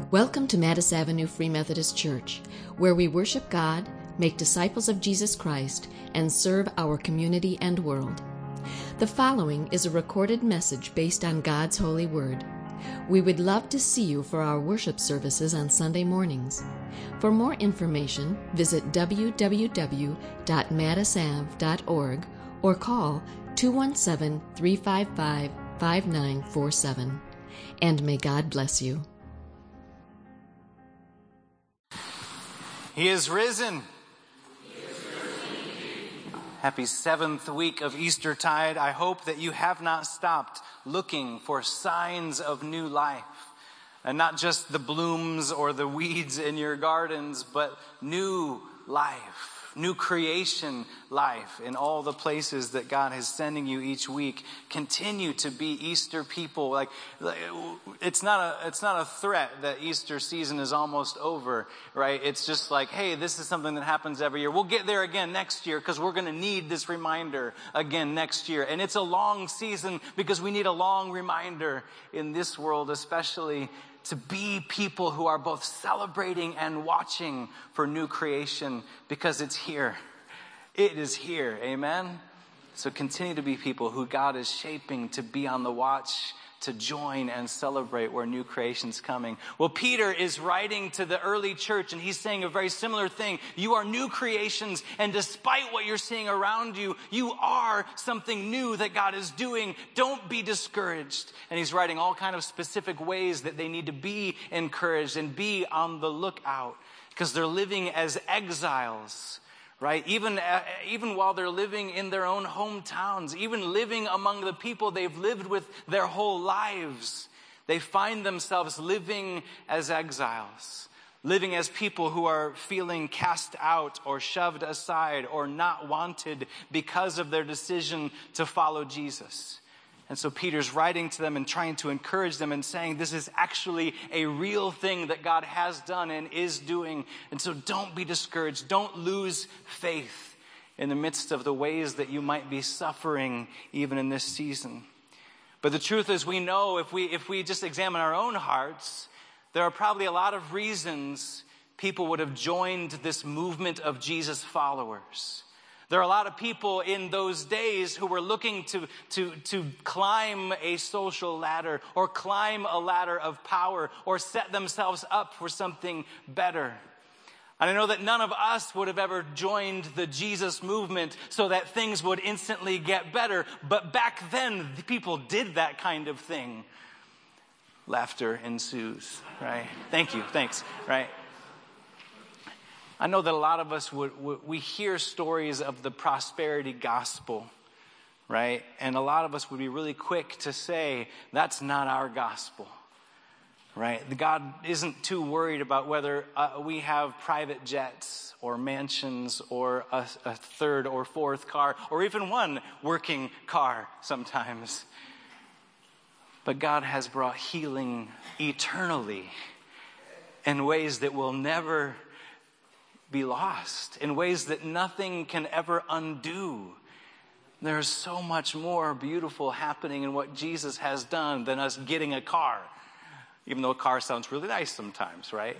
Welcome to Mattis Avenue Free Methodist Church, where we worship God, make disciples of Jesus Christ, and serve our community and world. The following is a recorded message based on God's holy word. We would love to see you for our worship services on Sunday mornings. For more information, visit www.mattisav.org or call 217-355-5947. And may God bless you. He is risen. Happy 7th week of Eastertide. I hope that you have not stopped looking for signs of new life. And not just the blooms or the weeds in your gardens, but new life. New creation life in all the places that God is sending you each week. Continue to be Easter people. It's not a threat that Easter season is almost over, right? It's just like, hey, this is something that happens every year. We'll get there again next year because we're going to need this reminder again next year. And it's a long season because we need a long reminder in this world, especially to be people who are both celebrating and watching for new creation because it's here. It is here. Amen? So continue to be people who God is shaping to be on the watch, to join and celebrate where new creation's coming. Well, Peter is writing to the early church and he's saying a very similar thing. You are new creations, and despite what you're seeing around you, you are something new that God is doing. Don't be discouraged. And he's writing all kind of specific ways that they need to be encouraged and be on the lookout because they're living as exiles. Right? Even while they're living in their own hometowns, even living among the people they've lived with their whole lives, they find themselves living as exiles, living as people who are feeling cast out or shoved aside or not wanted because of their decision to follow Jesus. And so Peter's writing to them and trying to encourage them and saying this is actually a real thing that God has done and is doing. And so don't be discouraged. Don't lose faith in the midst of the ways that you might be suffering even in this season. But the truth is we know if we just examine our own hearts, there are probably a lot of reasons people would have joined this movement of Jesus followers. There are a lot of people in those days who were looking to climb a social ladder or climb a ladder of power or set themselves up for something better. And I know that none of us would have ever joined the Jesus movement so that things would instantly get better. But back then, people did that kind of thing. Laughter ensues, right? Thank you, thanks, right? I know that a lot of us we hear stories of the prosperity gospel, right? And a lot of us would be really quick to say, that's not our gospel, right? God isn't too worried about whether we have private jets or mansions or a third or fourth car or even one working car sometimes. But God has brought healing eternally in ways that will never be lost, in ways that nothing can ever undo. There's so much more beautiful happening in what Jesus has done than us getting a car, even though a car sounds really nice sometimes, right?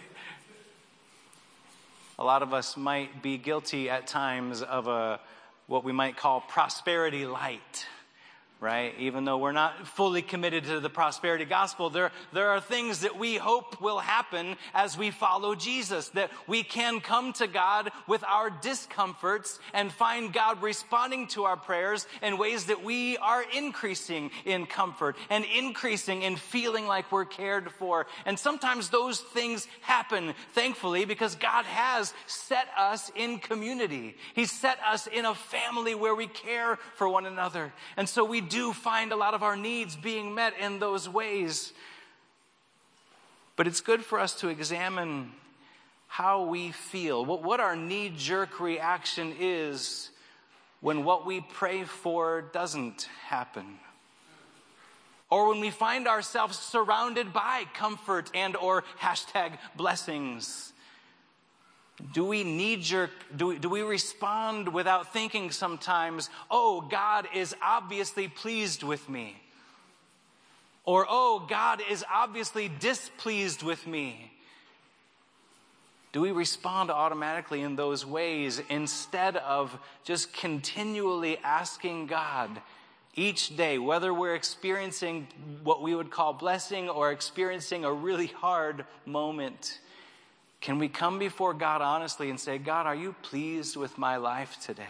A lot of us might be guilty at times of what we might call prosperity light. Right? Even though we're not fully committed to the prosperity gospel, there are things that we hope will happen as we follow Jesus, that we can come to God with our discomforts and find God responding to our prayers in ways that we are increasing in comfort and increasing in feeling like we're cared for. And sometimes those things happen, thankfully, because God has set us in community. He's set us in a family where we care for one another. And so we do find a lot of our needs being met in those ways. But it's good for us to examine how we feel, what our knee-jerk reaction is when what we pray for doesn't happen. Or when we find ourselves surrounded by comfort and or #blessings. Do we knee-jerk, do we respond without thinking sometimes, oh, God is obviously pleased with me? Or, oh, God is obviously displeased with me. Do we respond automatically in those ways instead of just continually asking God each day, whether we're experiencing what we would call blessing or experiencing a really hard moment? Can we come before God honestly and say, God, are you pleased with my life today?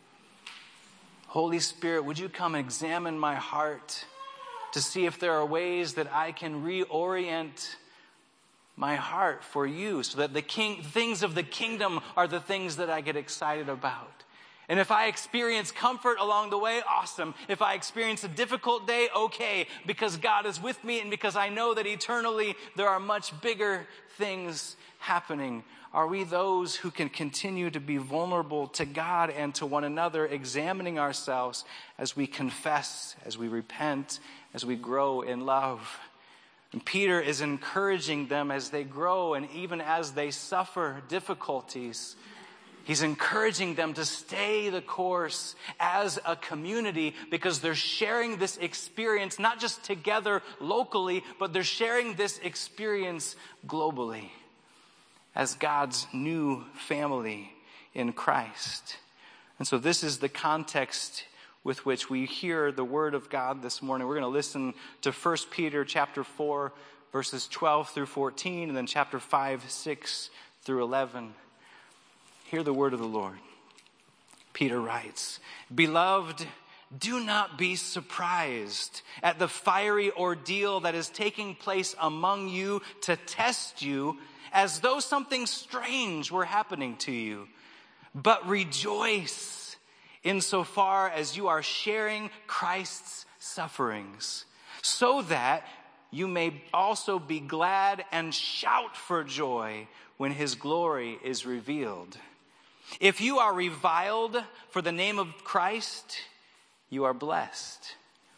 Holy Spirit, would you come examine my heart to see if there are ways that I can reorient my heart for you so that the things of the kingdom are the things that I get excited about. And if I experience comfort along the way, awesome. If I experience a difficult day, okay, because God is with me and because I know that eternally there are much bigger things happening. Are we those who can continue to be vulnerable to God and to one another, examining ourselves as we confess, as we repent, as we grow in love? And Peter is encouraging them as they grow and even as they suffer difficulties. He's encouraging them to stay the course as a community because they're sharing this experience, not just together locally, but they're sharing this experience globally as God's new family in Christ. And so this is the context with which we hear the word of God this morning. We're going to listen to 1 Peter chapter 4, verses 12 through 14, and then chapter 5, 6 through 11. Hear the word of the Lord. Peter writes, "Beloved, do not be surprised at the fiery ordeal that is taking place among you to test you, as though something strange were happening to you. But rejoice insofar as you are sharing Christ's sufferings, so that you may also be glad and shout for joy when his glory is revealed. If you are reviled for the name of Christ, you are blessed,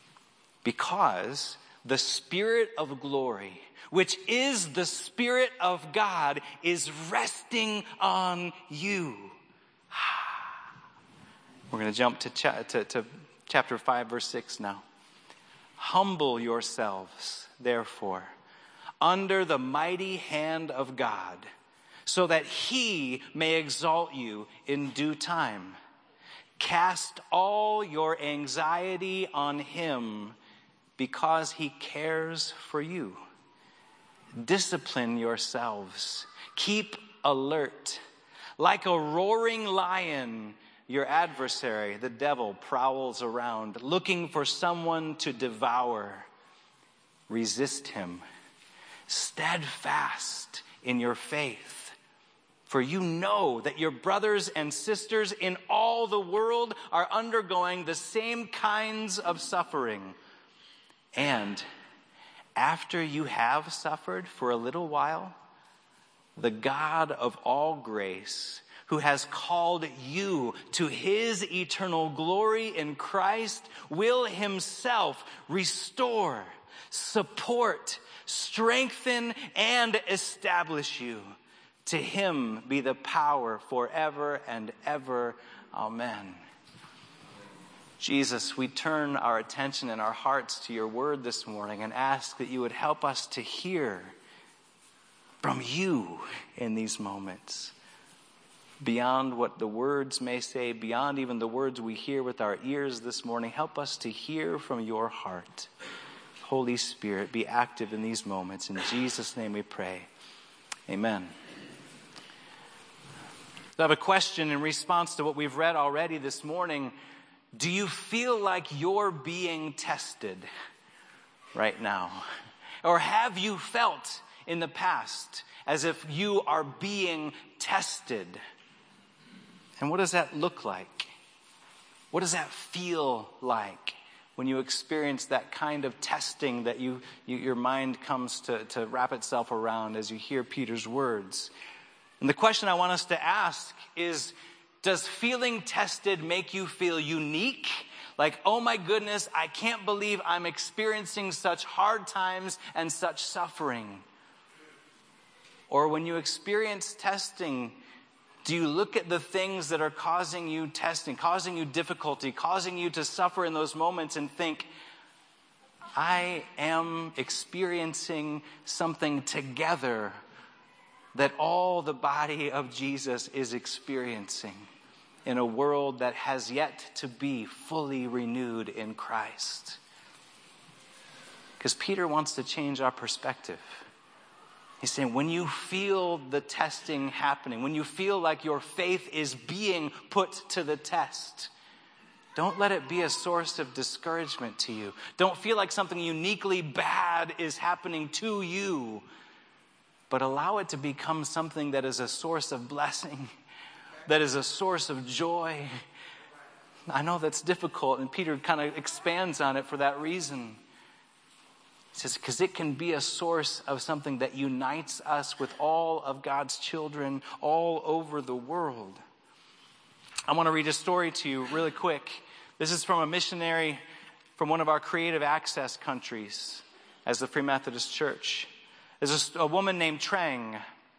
because the Spirit of glory, which is the Spirit of God, is resting on you." We're going to jump to chapter 5, verse 6 now. "Humble yourselves, therefore, under the mighty hand of God, so that he may exalt you in due time. Cast all your anxiety on him, because he cares for you. Discipline yourselves. Keep alert. Like a roaring lion, your adversary, the devil, prowls around, looking for someone to devour. Resist him, steadfast in your faith. For you know that your brothers and sisters in all the world are undergoing the same kinds of suffering. And after you have suffered for a little while, the God of all grace, who has called you to his eternal glory in Christ, will himself restore, support, strengthen, and establish you. To him be the power forever and ever. Amen." Jesus, we turn our attention and our hearts to your word this morning and ask that you would help us to hear from you in these moments. Beyond what the words may say, beyond even the words we hear with our ears this morning, help us to hear from your heart. Holy Spirit, be active in these moments. In Jesus' name we pray. Amen. So I have a question in response to what we've read already this morning. Do you feel like you're being tested right now? Or have you felt in the past as if you are being tested? And what does that look like? What does that feel like when you experience that kind of testing that your mind comes to wrap itself around as you hear Peter's words? And the question I want us to ask is, does feeling tested make you feel unique? Like, oh my goodness, I can't believe I'm experiencing such hard times and such suffering. Or when you experience testing, do you look at the things that are causing you testing, causing you difficulty, causing you to suffer in those moments and think, I am experiencing something together that all the body of Jesus is experiencing in a world that has yet to be fully renewed in Christ. Because Peter wants to change our perspective. He's saying, when you feel the testing happening, when you feel like your faith is being put to the test, don't let it be a source of discouragement to you. Don't feel like something uniquely bad is happening to you, but allow it to become something that is a source of blessing, that is a source of joy. I know that's difficult, and Peter kind of expands on it for that reason. He says, because it can be a source of something that unites us with all of God's children all over the world. I want to read a story to you really quick. This is from a missionary from one of our creative access countries as the Free Methodist Church. There's a woman named Trang,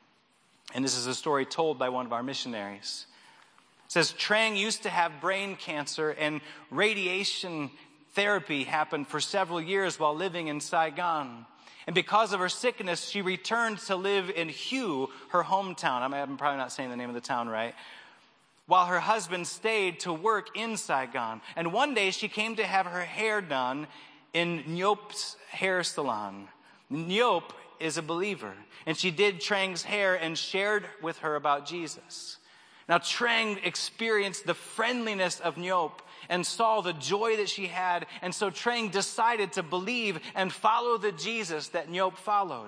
and this is a story told by one of our missionaries. It says, Trang used to have brain cancer, and radiation therapy happened for several years while living in Saigon. And because of her sickness, she returned to live in Hue, her hometown. I'm probably not saying the name of the town right. While her husband stayed to work in Saigon. And one day she came to have her hair done in Nyop's hair salon. Nyop is a believer. And she did Trang's hair and shared with her about Jesus. Now Trang experienced the friendliness of Nyop and saw the joy that she had. And so Trang decided to believe and follow the Jesus that Nyop followed.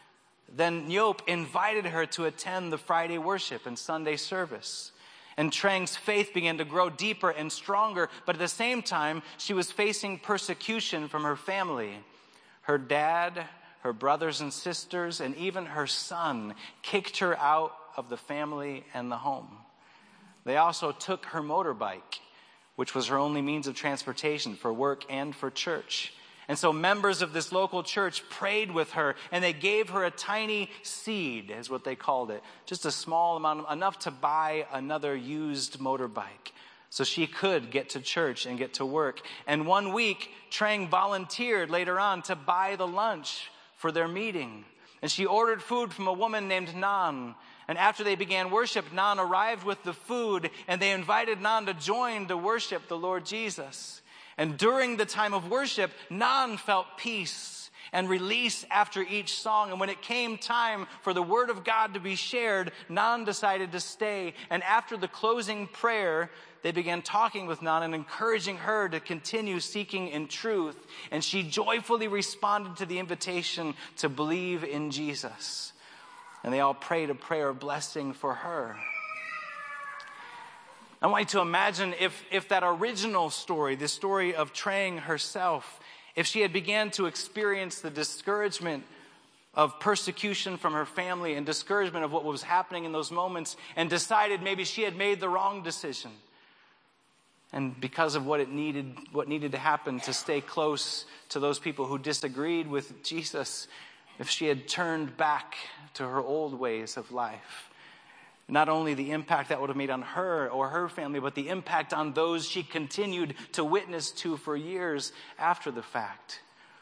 Then Nyop invited her to attend the Friday worship and Sunday service. And Trang's faith began to grow deeper and stronger. But at the same time, she was facing persecution from her family. Her dad, her brothers and sisters, and even her son kicked her out of the family and the home. They also took her motorbike, which was her only means of transportation for work and for church. And so members of this local church prayed with her, and they gave her a tiny seed, is what they called it. Just a small amount, enough to buy another used motorbike, so she could get to church and get to work. And one week, Trang volunteered later on to buy the lunch for their meeting. And she ordered food from a woman named Nan. And after they began worship, Nan arrived with the food, and they invited Nan to join to worship the Lord Jesus. And during the time of worship, Nan felt peace and release after each song. And when it came time for the word of God to be shared, Nan decided to stay. And after the closing prayer, they began talking with Nan and encouraging her to continue seeking in truth. And she joyfully responded to the invitation to believe in Jesus. And they all prayed a prayer of blessing for her. I want you to imagine if that original story, the story of Trang herself, if she had began to experience the discouragement of persecution from her family and discouragement of what was happening in those moments, and decided maybe she had made the wrong decision. And because of what needed to happen to stay close to those people who disagreed with Jesus, if she had turned back to her old ways of life, not only the impact that would have made on her or her family, but the impact on those she continued to witness to for years after the fact.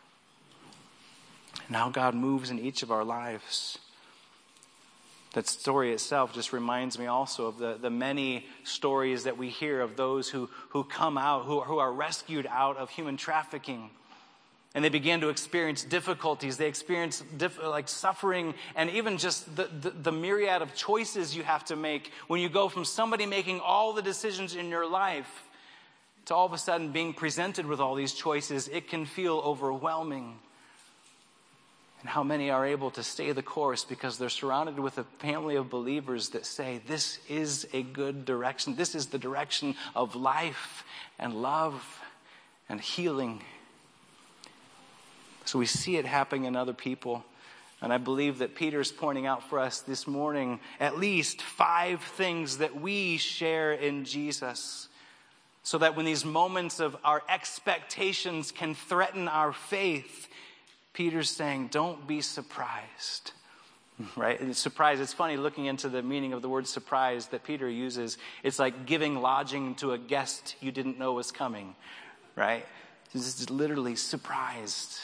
Now God moves in each of our lives. That story itself just reminds me also of the many stories that we hear of those who come out, who are rescued out of human trafficking. And they begin to experience difficulties. They experience suffering, and even just the myriad of choices you have to make when you go from somebody making all the decisions in your life to all of a sudden being presented with all these choices. It can feel overwhelming. And how many are able to stay the course because they're surrounded with a family of believers that say, this is a good direction. This is the direction of life and love and healing. So we see it happening in other people. And I believe that Peter's pointing out for us this morning at least 5 things that we share in Jesus, so that when these moments of our expectations can threaten our faith, Peter's saying, don't be surprised. Right? And surprise, it's funny looking into the meaning of the word surprise that Peter uses. It's like giving lodging to a guest you didn't know was coming. Right? It's literally surprised.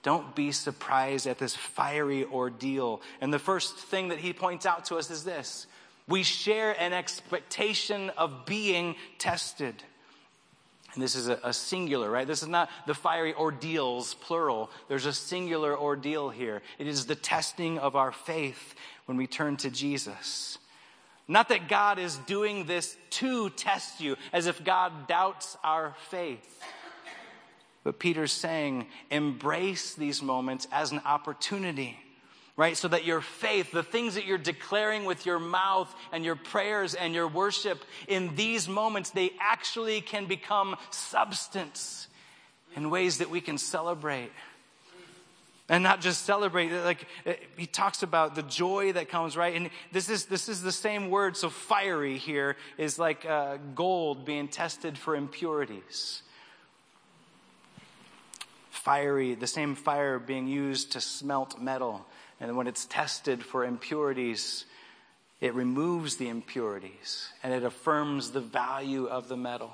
Don't be surprised at this fiery ordeal. And the first thing that he points out to us is this: we share an expectation of being tested. And this is a singular, right? This is not the fiery ordeals, plural. There's a singular ordeal here. It is the testing of our faith when we turn to Jesus. Not that God is doing this to test you, as if God doubts our faith. But Peter's saying, embrace these moments as an opportunity, right? So that your faith, the things that you're declaring with your mouth and your prayers and your worship, in these moments, they actually can become substance in ways that we can celebrate. And not just celebrate, like he talks about the joy that comes, right? And this is the same word. So fiery here is like gold being tested for impurities. Fiery, the same fire being used to smelt metal. And when it's tested for impurities, it removes the impurities and it affirms the value of the metal.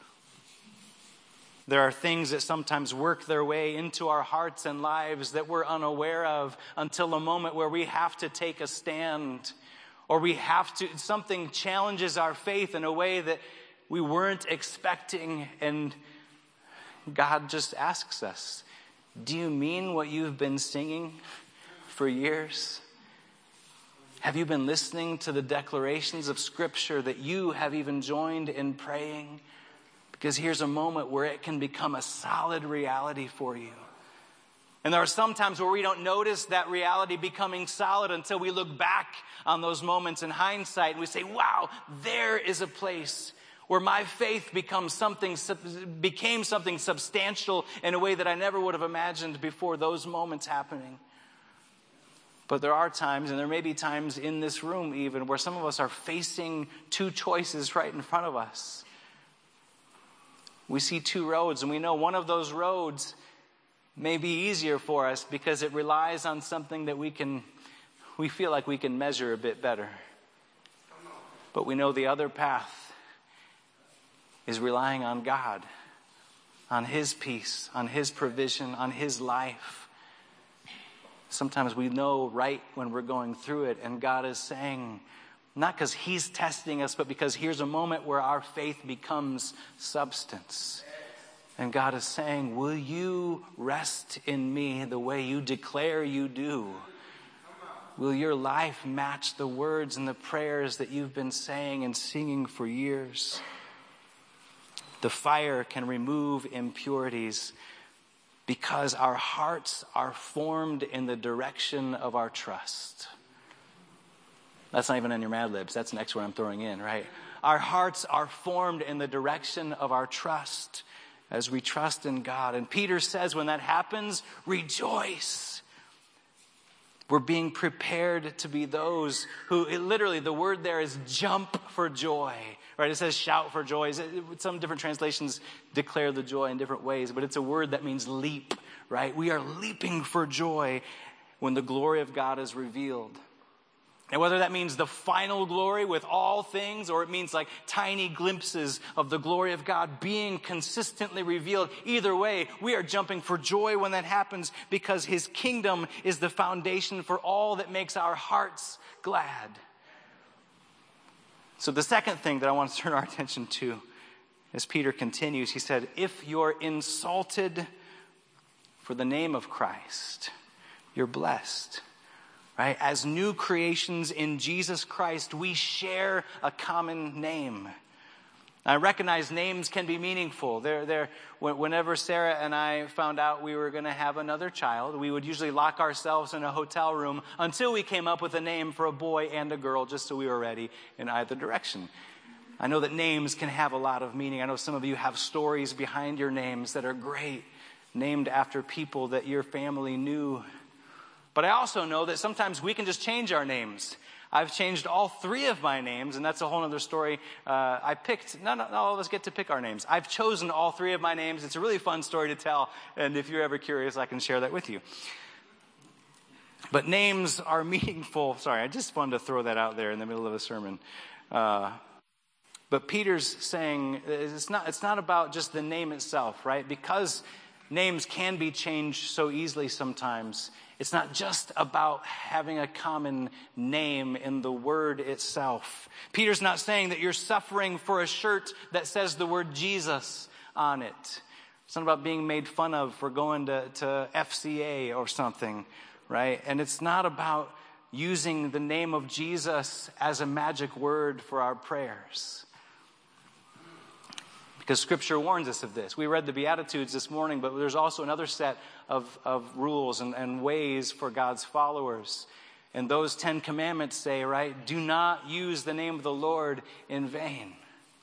There are things that sometimes work their way into our hearts and lives that we're unaware of until a moment where we have to take a stand, or something challenges our faith in a way that we weren't expecting, and God just asks us, do you mean what you've been singing for years? Have you been listening to the declarations of Scripture that you have even joined in praying? Because here's a moment where it can become a solid reality for you. And there are some times where we don't notice that reality becoming solid until we look back on those moments in hindsight and we say, wow, there is a place where my faith became something substantial in a way that I never would have imagined before those moments happening. But there are times, and there may be times in this room even, where some of us are facing two choices right in front of us. We see two roads, and we know one of those roads may be easier for us because it relies on something that we feel like we can measure a bit better. But we know the other path is relying on God, on His peace, on His provision, on His life. Sometimes we know right when we're going through it, and God is saying, not because He's testing us, but because here's a moment where our faith becomes substance. And God is saying, will you rest in me the way you declare you do? Will your life match the words and the prayers that you've been saying and singing for years? The fire can remove impurities because our hearts are formed in the direction of our trust. That's not even on your Mad Libs. That's the next word I'm throwing in, right? Our hearts are formed in the direction of our trust as we trust in God. And Peter says when that happens, rejoice. We're being prepared to be those who, literally, the word there is jump for joy, right? It says shout for joy. Some different translations declare the joy in different ways, but it's a word that means leap, right? We are leaping for joy when the glory of God is revealed. And whether that means the final glory with all things, or it means like tiny glimpses of the glory of God being consistently revealed, either way, we are jumping for joy when that happens because His kingdom is the foundation for all that makes our hearts glad. So the second thing that I want to turn our attention to, as Peter continues, he said, if you're insulted for the name of Christ, you're blessed. Right? As new creations in Jesus Christ, we share a common name. I recognize names can be meaningful. Whenever Sarah and I found out we were going to have another child, we would usually lock ourselves in a hotel room until we came up with a name for a boy and a girl, just so we were ready in either direction. I know that names can have a lot of meaning. I know some of you have stories behind your names that are great, named after people that your family knew. But I also know that sometimes we can just change our names. I've changed all three of my names, and that's a whole other story. Not all of us get to pick our names. I've chosen all three of my names. It's a really fun story to tell, and if you're ever curious, I can share that with you. But names are meaningful. Sorry, I just wanted to throw that out there in the middle of a sermon. But Peter's saying it's not about just the name itself, right? Because names can be changed so easily sometimes. It's not just about having a common name in the word itself. Peter's not saying that you're suffering for a shirt that says the word Jesus on it. It's not about being made fun of for going to FCA or something, right? And it's not about using the name of Jesus as a magic word for our prayers. Because Scripture warns us of this. We read the Beatitudes this morning, but there's also another set of rules and ways for God's followers. And those 10 commandments say, right, do not use the name of the Lord in vain.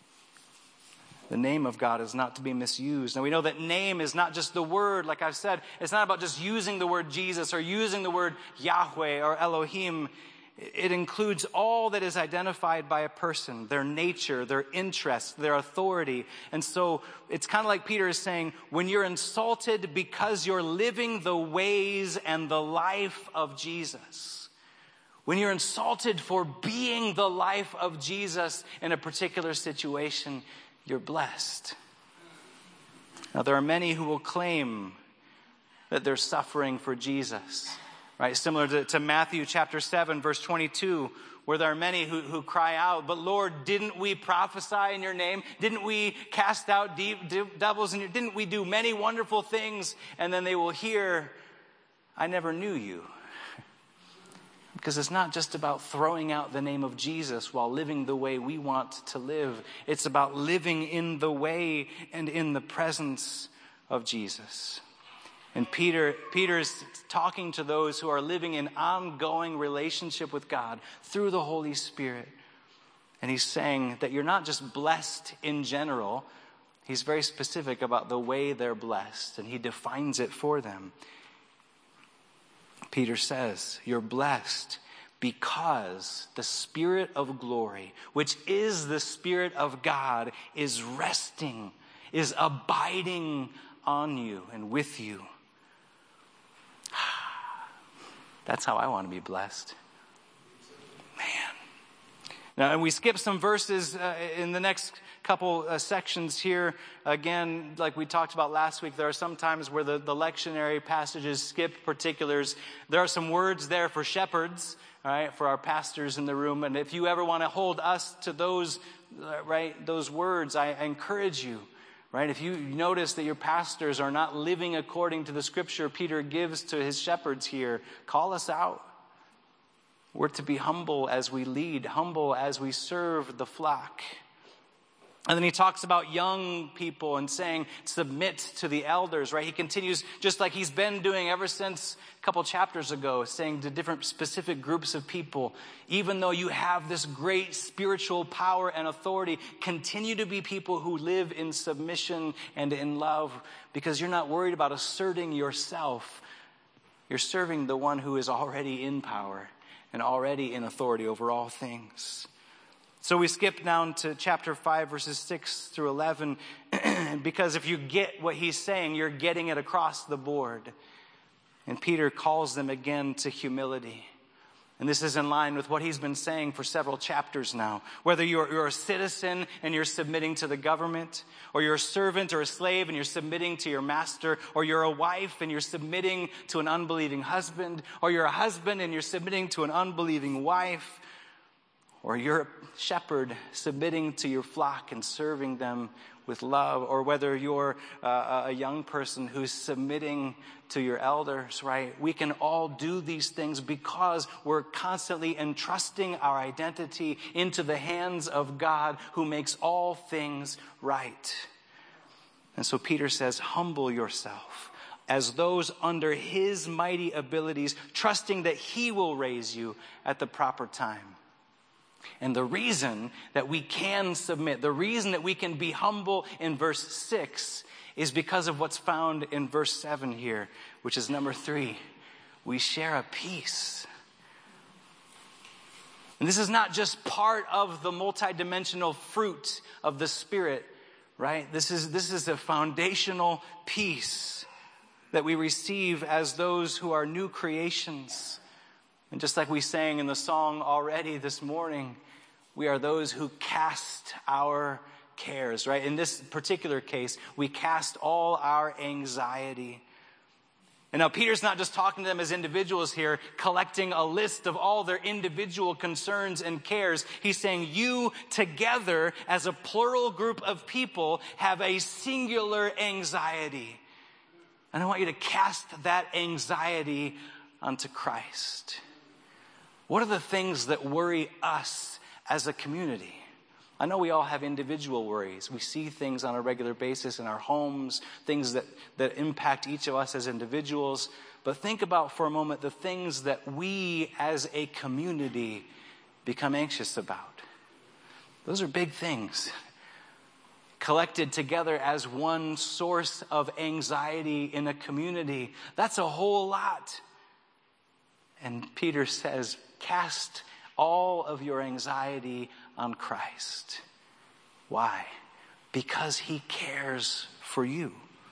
The name of God is not to be misused. And we know that name is not just the word, like I've said. It's not about just using the word Jesus or using the word Yahweh or Elohim. It includes all that is identified by a person, their nature, their interest, their authority. And so it's kind of like Peter is saying, when you're insulted because you're living the ways and the life of Jesus, when you're insulted for being the life of Jesus in a particular situation, you're blessed. Now, there are many who will claim that they're suffering for Jesus. Right, similar to Matthew chapter 7, verse 22, where there are many who cry out, but Lord, didn't we prophesy in your name? Didn't we cast out devils in your name? Didn't we do many wonderful things? And then they will hear, I never knew you. Because it's not just about throwing out the name of Jesus while living the way we want to live. It's about living in the way and in the presence of Jesus. And Peter's talking to those who are living in ongoing relationship with God through the Holy Spirit. And he's saying that you're not just blessed in general. He's very specific about the way they're blessed, and he defines it for them. Peter says, you're blessed because the Spirit of glory, which is the Spirit of God, is resting, is abiding on you and with you. That's how I want to be blessed. Man. Now, and we skip some verses in the next couple sections here. Again, like we talked about last week, there are some times where the lectionary passages skip particulars. There are some words there for shepherds, all right, for our pastors in the room. And if you ever want to hold us to those, right, those words, I encourage you. Right? If you notice that your pastors are not living according to the scripture Peter gives to his shepherds here, call us out. We're to be humble as we lead, humble as we serve the flock. And then he talks about young people and saying, submit to the elders, right? He continues just like he's been doing ever since a couple chapters ago, saying to different specific groups of people, even though you have this great spiritual power and authority, continue to be people who live in submission and in love, because you're not worried about asserting yourself. You're serving the one who is already in power and already in authority over all things. So we skip down to chapter 5, verses 6 through 11, because if you get what he's saying, you're getting it across the board. And Peter calls them again to humility. And this is in line with what he's been saying for several chapters now. Whether you're a citizen and you're submitting to the government, or you're a servant or a slave and you're submitting to your master, or you're a wife and you're submitting to an unbelieving husband, or you're a husband and you're submitting to an unbelieving wife, or you're a shepherd submitting to your flock and serving them with love, or whether you're a young person who's submitting to your elders, right? We can all do these things because we're constantly entrusting our identity into the hands of God who makes all things right. And so Peter says, humble yourself as those under his mighty abilities, trusting that he will raise you at the proper time. And the reason that we can submit, the reason that we can be humble in verse 6 is because of what's found in verse 7 here, which is number 3. We share a peace. And this is not just part of the multidimensional fruit of the Spirit, right? This is a foundational peace that we receive as those who are new creations. And just like we sang in the song already this morning, we are those who cast our cares, right? In this particular case, we cast all our anxiety. And now Peter's not just talking to them as individuals here, collecting a list of all their individual concerns and cares. He's saying you together as a plural group of people have a singular anxiety. And I want you to cast that anxiety onto Christ. What are the things that worry us as a community? I know we all have individual worries. We see things on a regular basis in our homes, things that impact each of us as individuals. But think about for a moment the things that we as a community become anxious about. Those are big things. Collected together as one source of anxiety in a community, that's a whole lot. And Peter says, cast all of your anxiety on Christ. Why? Because he cares for you.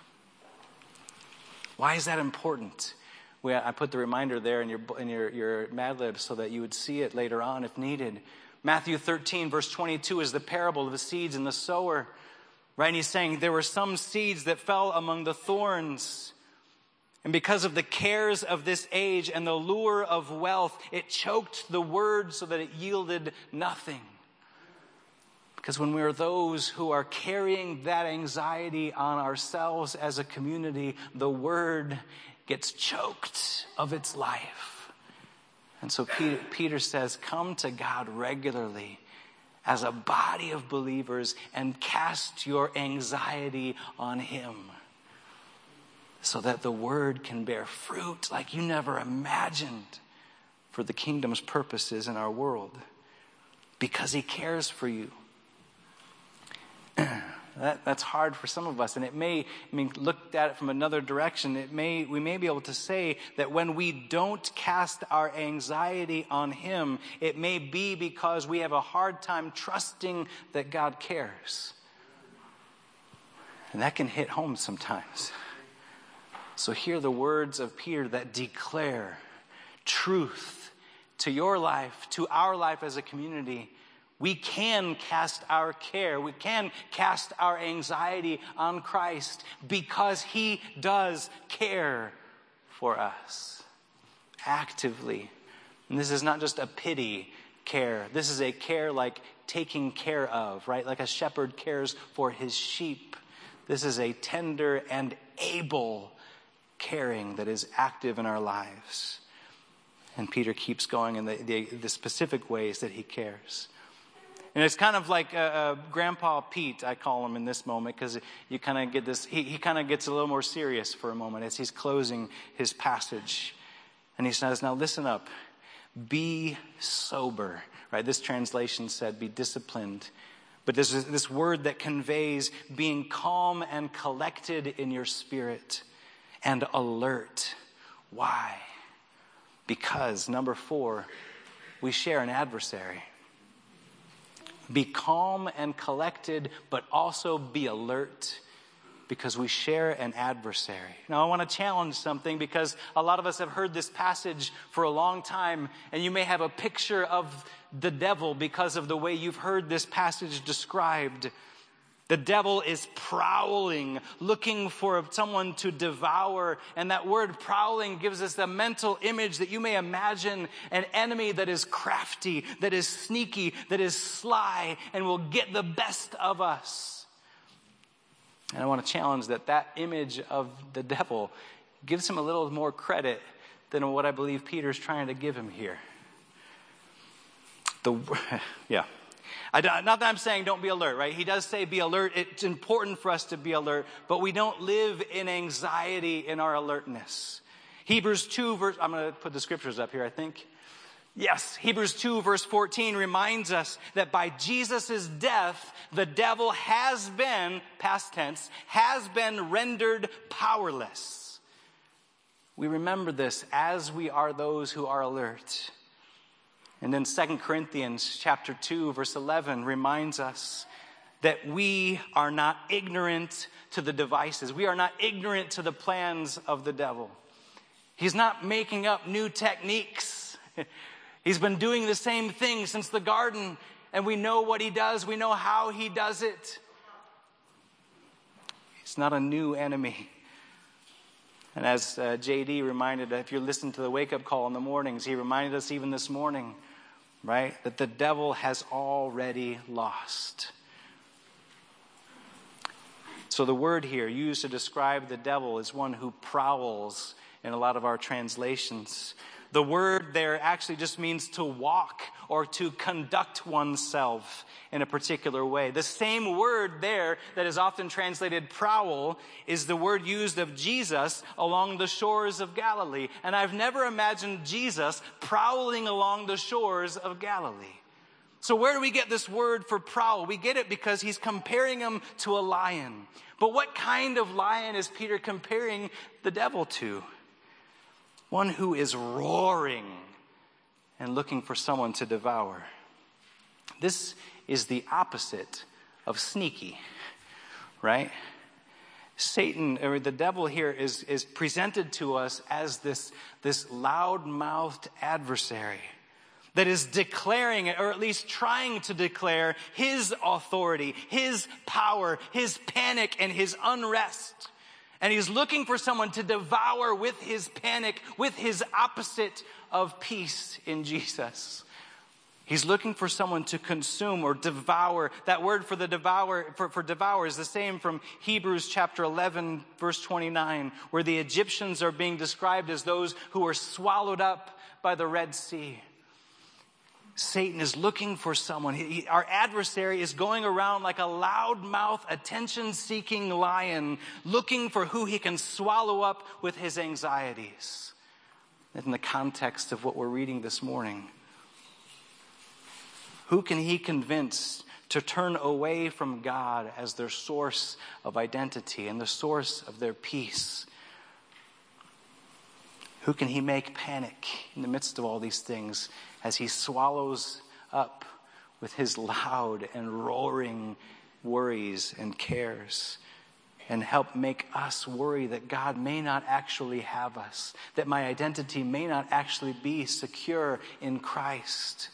Why is that important? I put the reminder there in your Mad Lib so that you would see it later on if needed. Matthew 13, verse 22 is the parable of the seeds and the sower. Right? And he's saying there were some seeds that fell among the thorns. And because of the cares of this age and the lure of wealth, it choked the word so that it yielded nothing. Because when we are those who are carrying that anxiety on ourselves as a community, the word gets choked of its life. And so Peter says, come to God regularly as a body of believers and cast your anxiety on him so that the word can bear fruit like you never imagined for the kingdom's purposes in our world, because he cares for you. That's hard for some of us, and looked at it from another direction, we may be able to say that when we don't cast our anxiety on him, it may be because we have a hard time trusting that God cares. And that can hit home sometimes. So hear the words of Peter that declare truth to your life, to our life as a community. We can cast our care, we can cast our anxiety on Christ because he does care for us actively. And this is not just a pity care. This is a care like taking care of, right? Like a shepherd cares for his sheep. This is a tender and able caring that is active in our lives. And Peter keeps going in the specific ways that he cares. And it's kind of like Grandpa Pete, I call him in this moment, because you kind of get this, he kind of gets a little more serious for a moment as he's closing his passage. And he says, now listen up, be sober, right? This translation said be disciplined. But there's this word that conveys being calm and collected in your spirit and alert. Why? Because, number 4, we share an adversary. Be calm and collected, but also be alert because we share an adversary. Now, I want to challenge something because a lot of us have heard this passage for a long time, and you may have a picture of the devil because of the way you've heard this passage described. The devil is prowling, looking for someone to devour. And that word prowling gives us the mental image that you may imagine an enemy that is crafty, that is sneaky, that is sly, and will get the best of us. And I want to challenge that image of the devil gives him a little more credit than what I believe Peter's trying to give him here. Not that I'm saying don't be alert, right? He does say be alert. It's important for us to be alert, but we don't live in anxiety in our alertness. Hebrews 2 verse, I'm going to put the scriptures up here, I think. Yes, Hebrews 2 verse 14 reminds us that by Jesus' death, the devil has been, past tense, has been rendered powerless. We remember this as we are those who are alert. And then 2 Corinthians chapter 2, verse 11 reminds us that we are not ignorant to the devices. We are not ignorant to the plans of the devil. He's not making up new techniques. He's been doing the same thing since the garden, and we know what he does. We know how he does it. He's not a new enemy. And as J.D. reminded, if you listen to the wake-up call in the mornings, he reminded us even this morning, right, that the devil has already lost. So the word here used to describe the devil is one who prowls in a lot of our translations. The word there actually just means to walk or to conduct oneself in a particular way. The same word there that is often translated prowl is the word used of Jesus along the shores of Galilee. And I've never imagined Jesus prowling along the shores of Galilee. So where do we get this word for prowl? We get it because he's comparing him to a lion. But what kind of lion is Peter comparing the devil to? One who is roaring and looking for someone to devour. This is the opposite of sneaky, right? Satan, or the devil here, is presented to us as this loud-mouthed adversary that is declaring, or at least trying to declare, his authority, his power, his panic, and his unrest. And he's looking for someone to devour with his panic, with his opposite of peace in Jesus. He's looking for someone to consume or devour. That word for the for devour is the same from Hebrews chapter 11, verse 29, where the Egyptians are being described as those who were swallowed up by the Red Sea. Satan is looking for someone. Our adversary is going around like a loudmouth, attention-seeking lion, looking for who he can swallow up with his anxieties. In the context of what we're reading this morning, who can he convince to turn away from God as their source of identity and the source of their peace? Who can he make panic in the midst of all these things as he swallows up with his loud and roaring worries and cares, and help make us worry that God may not actually have us, that my identity may not actually be secure in Christ?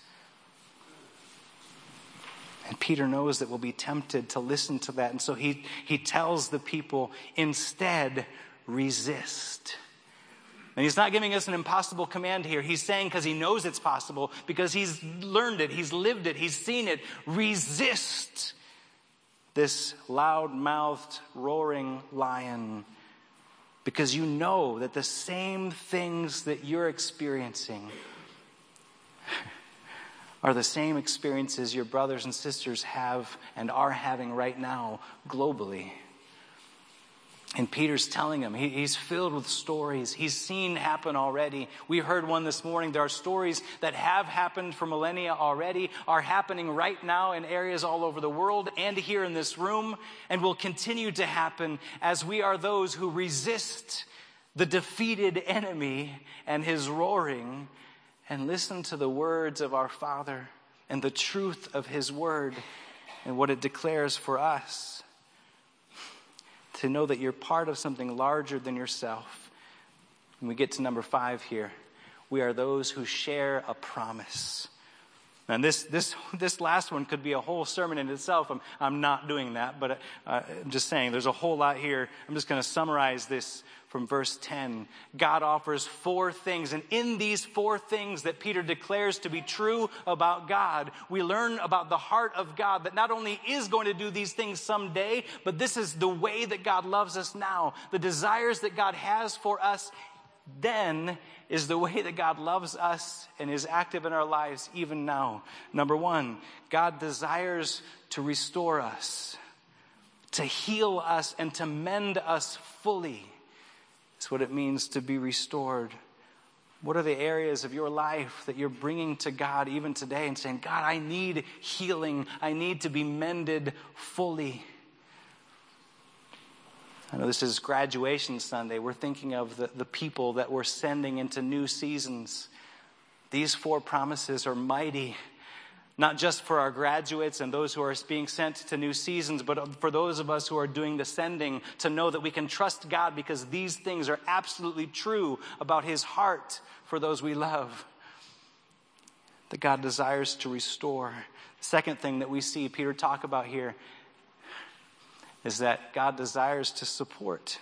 And Peter knows that we'll be tempted to listen to that. And so he tells the people, instead, resist. And he's not giving us an impossible command here. He's saying, because he knows it's possible, because he's learned it, he's lived it, he's seen it. Resist this loud-mouthed, roaring lion, because you know that the same things that you're experiencing are the same experiences your brothers and sisters have and are having right now globally. And Peter's telling him, he's filled with stories he's seen happen already. We heard one this morning. There are stories that have happened for millennia already, are happening right now in areas all over the world and here in this room, and will continue to happen as we are those who resist the defeated enemy and his roaring, and listen to the words of our Father and the truth of his word and what it declares for us. To know that you're part of something larger than yourself. When we get to number 5 here, we are those who share a promise. And this last one could be a whole sermon in itself. I'm not doing that, but I'm just saying there's a whole lot here. I'm just going to summarize this from verse 10. God offers 4 things, and in these 4 things that Peter declares to be true about God, we learn about the heart of God that not only is going to do these things someday, but this is the way that God loves us now. The desires that God has for us then is the way that God loves us and is active in our lives even now. Number 1, God desires to restore us, to heal us, and to mend us fully. That's what it means to be restored. What are the areas of your life that you're bringing to God even today and saying, God, I need healing. I need to be mended fully. I know this is graduation Sunday. We're thinking of the people that we're sending into new seasons. These 4 promises are mighty, not just for our graduates and those who are being sent to new seasons, but for those of us who are doing the sending, to know that we can trust God because these things are absolutely true about his heart for those we love. That God desires to restore. The second thing that we see Peter talk about here, is that God desires to support,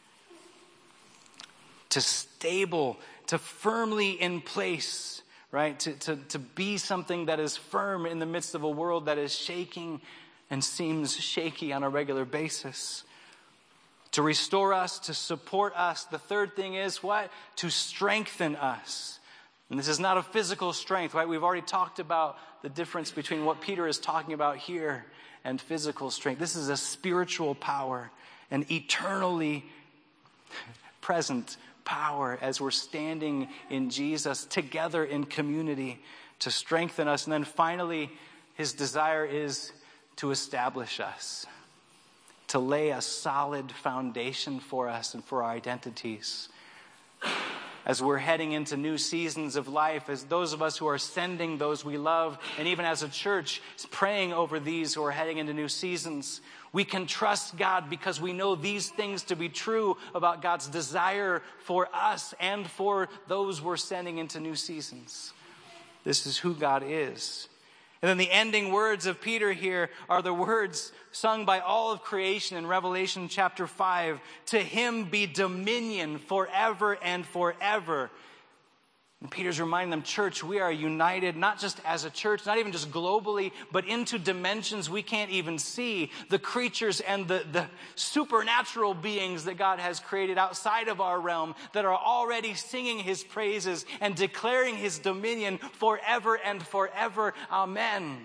to stable, to firmly in place, right? To be something that is firm in the midst of a world that is shaking and seems shaky on a regular basis. To restore us, to support us. The third thing is what? To strengthen us. And this is not a physical strength, right? We've already talked about the difference between what Peter is talking about here and physical strength. This is a spiritual power, an eternally present power as we're standing in Jesus together in community to strengthen us. And then finally, his desire is to establish us, to lay a solid foundation for us and for our identities. As we're heading into new seasons of life, as those of us who are sending those we love, and even as a church praying over these who are heading into new seasons, we can trust God because we know these things to be true about God's desire for us and for those we're sending into new seasons. This is who God is. And then the ending words of Peter here are the words sung by all of creation in Revelation chapter 5. To him be dominion forever and forever. And Peter's reminding them, church, we are united, not just as a church, not even just globally, but into dimensions we can't even see. The creatures and the supernatural beings that God has created outside of our realm that are already singing his praises and declaring his dominion forever and forever. Amen.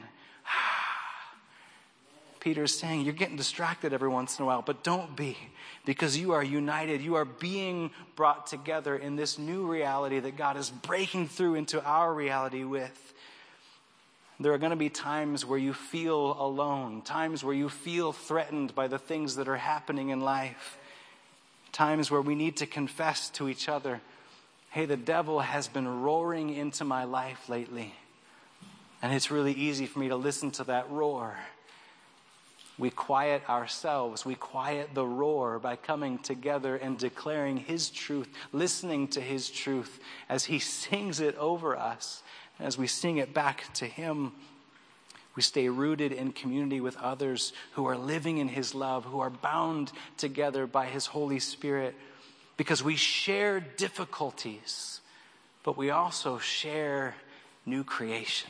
Peter's saying, you're getting distracted every once in a while, but don't be, because you are united. You are being brought together in this new reality that God is breaking through into our reality with. There are going to be times where you feel alone, times where you feel threatened by the things that are happening in life, times where we need to confess to each other, hey, the devil has been roaring into my life lately, and it's really easy for me to listen to that roar. We quiet ourselves. We quiet the roar by coming together and declaring his truth, listening to his truth as he sings it over us. And as we sing it back to him, we stay rooted in community with others who are living in his love, who are bound together by his Holy Spirit, because we share difficulties, but we also share new creation.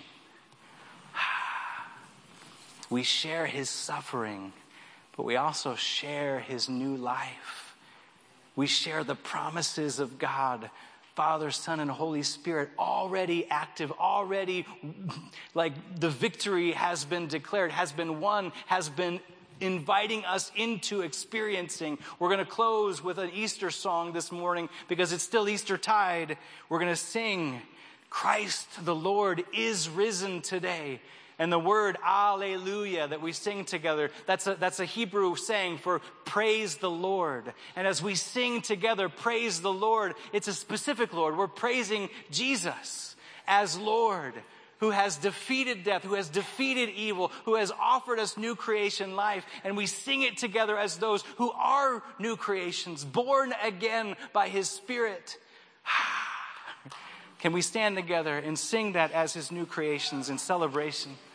We share his suffering, but we also share his new life. We share the promises of God, Father, Son, and Holy Spirit, already active, already like the victory has been declared, has been won, has been inviting us into experiencing. We're going to close with an Easter song this morning because it's still Eastertide. We're going to sing, Christ the Lord is risen today. And the word Alleluia that we sing together, that's a Hebrew saying for praise the Lord. And as we sing together, praise the Lord, it's a specific Lord. We're praising Jesus as Lord, who has defeated death, who has defeated evil, who has offered us new creation life. And we sing it together as those who are new creations, born again by his Spirit. Can we stand together and sing that as his new creations in celebration?